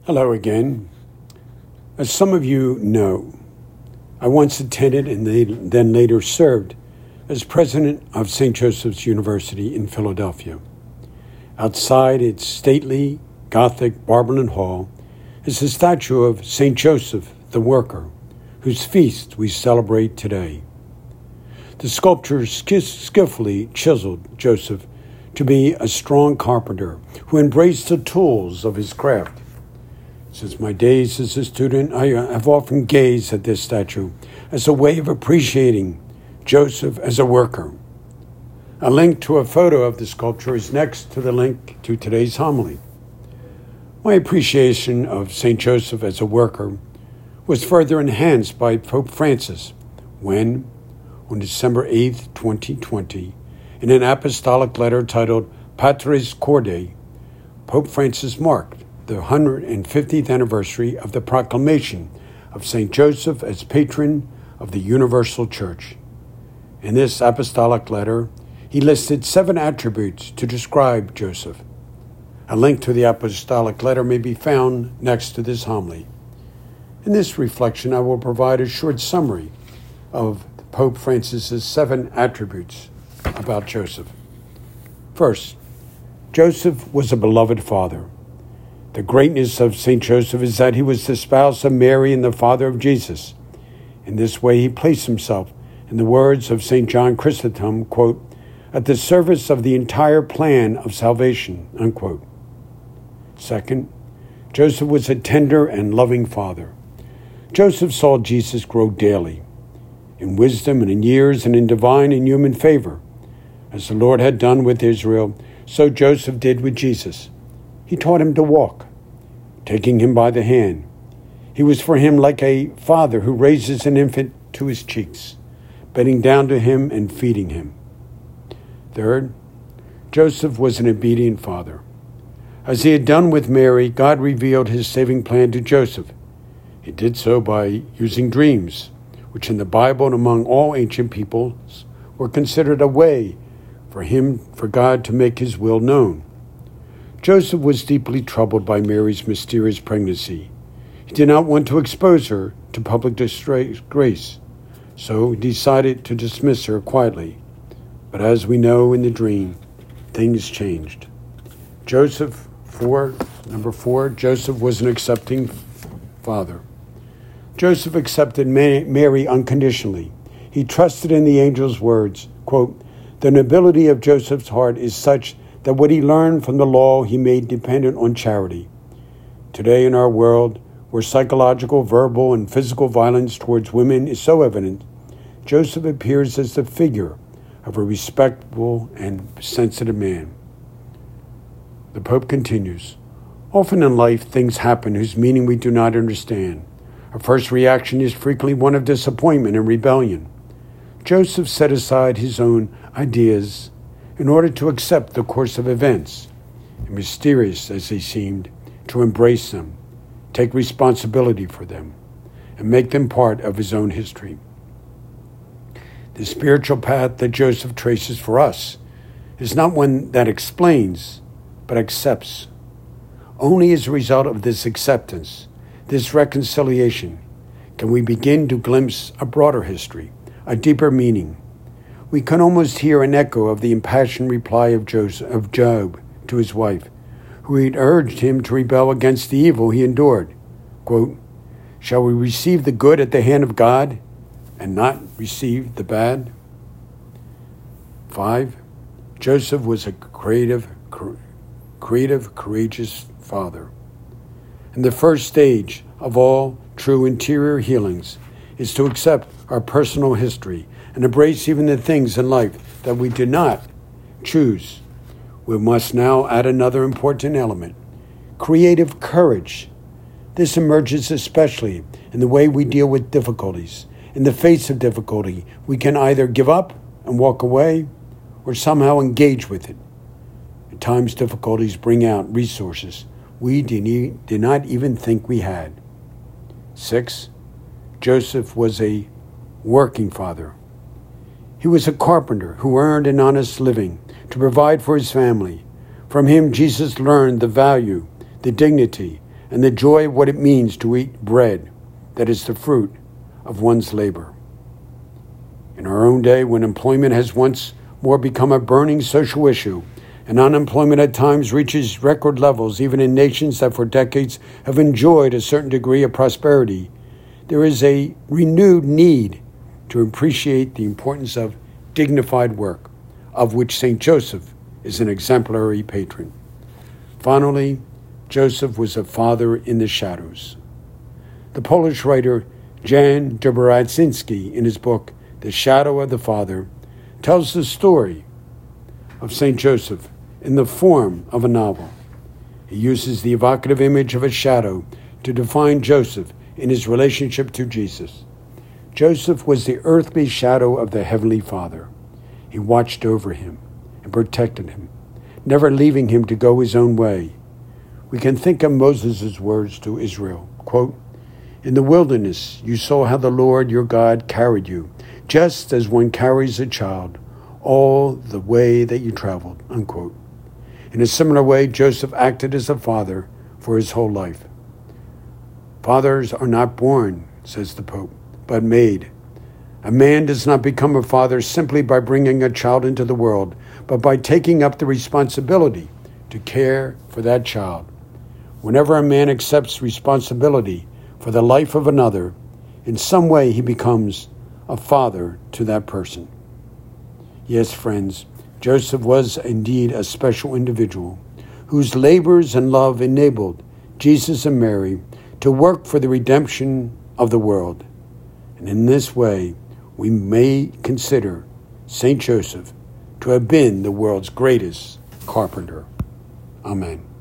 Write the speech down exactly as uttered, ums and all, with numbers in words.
Hello again. As some of you know, I once attended and then later served as president of Saint Joseph's University in Philadelphia. Outside its stately Gothic Barberland Hall is the statue of Saint Joseph the Worker, whose feast we celebrate today. The sculptor skillfully chiseled Joseph to be a strong carpenter who embraced the tools of his craft. Since my days as a student, I have often gazed at this statue as a way of appreciating Joseph as a worker. A link to a photo of the sculpture is next to the link to today's homily. My appreciation of Saint Joseph as a worker was further enhanced by Pope Francis when, on December eighth, twenty twenty, in an apostolic letter titled Patris Corde, Pope Francis marked the one hundred fiftieth anniversary of the proclamation of Saint Joseph as patron of the Universal Church. In this apostolic letter, he listed seven attributes to describe Joseph. A link to the apostolic letter may be found next to this homily. In this reflection, I will provide a short summary of Pope Francis's seven attributes about Joseph. First, Joseph was a beloved father. The greatness of Saint Joseph is that he was the spouse of Mary and the father of Jesus. In this way, he placed himself, in the words of Saint John Chrysostom, quote, at the service of the entire plan of salvation, unquote. Second, Joseph was a tender and loving father. Joseph saw Jesus grow daily, in wisdom and in years and in divine and human favor. As the Lord had done with Israel, so Joseph did with Jesus. He taught him to walk, taking him by the hand. He was for him like a father who raises an infant to his cheeks, bending down to him and feeding him. Third, Joseph was an obedient father. As he had done with Mary, God revealed his saving plan to Joseph. He did so by using dreams, which in the Bible and among all ancient peoples were considered a way for him, for God to make his will known. Joseph was deeply troubled by Mary's mysterious pregnancy. He did not want to expose her to public disgrace, so he decided to dismiss her quietly. But as we know in the dream, things changed. Joseph, four, number four, Joseph was an accepting father. Joseph accepted Mary unconditionally. He trusted in the angel's words, quote, the nobility of Joseph's heart is such that what he learned from the law he made dependent on charity. Today in our world, where psychological, verbal, and physical violence towards women is so evident, Joseph appears as the figure of a respectable and sensitive man. The Pope continues, often in life things happen whose meaning we do not understand. Our first reaction is frequently one of disappointment and rebellion. Joseph set aside his own ideas in order to accept the course of events, and mysterious as they seemed, to embrace them, take responsibility for them, and make them part of his own history. The spiritual path that Joseph traces for us is not one that explains, but accepts. Only as a result of this acceptance, this reconciliation, can we begin to glimpse a broader history, a deeper meaning. We can almost hear an echo of the impassioned reply of Joseph, of Job to his wife, who had urged him to rebel against the evil he endured. Quote, shall we receive the good at the hand of God and not receive the bad? Five, Joseph was a creative, creative, courageous father. And the first stage of all true interior healings is to accept our personal history and embrace even the things in life that we did not choose. We must now add another important element, creative courage. This emerges especially in the way we deal with difficulties. In the face of difficulty, we can either give up and walk away or somehow engage with it. At times, difficulties bring out resources we did not even think we had. Six, Joseph was a working father. He was a carpenter who earned an honest living to provide for his family. From him, Jesus learned the value, the dignity, and the joy of what it means to eat bread that is the fruit of one's labor. In our own day, when employment has once more become a burning social issue, and unemployment at times reaches record levels, even in nations that for decades have enjoyed a certain degree of prosperity, there is a renewed need to appreciate the importance of dignified work, of which Saint Joseph is an exemplary patron. Finally, Joseph was a father in the shadows. The Polish writer Jan Dobrodziński, in his book The Shadow of the Father, tells the story of Saint Joseph in the form of a novel. He uses the evocative image of a shadow to define Joseph in his relationship to Jesus. Joseph was the earthly shadow of the Heavenly Father. He watched over him and protected him, never leaving him to go his own way. We can think of Moses' words to Israel, quote, "In the wilderness you saw how the Lord your God carried you, just as one carries a child, all the way that you traveled," unquote. In a similar way, Joseph acted as a father for his whole life. Fathers are not born, says the Pope, but made. A man does not become a father simply by bringing a child into the world, but by taking up the responsibility to care for that child. Whenever a man accepts responsibility for the life of another, in some way he becomes a father to that person. Yes, friends, Joseph was indeed a special individual whose labors and love enabled Jesus and Mary to work for the redemption of the world. And in this way, we may consider Saint Joseph to have been the world's greatest carpenter. Amen.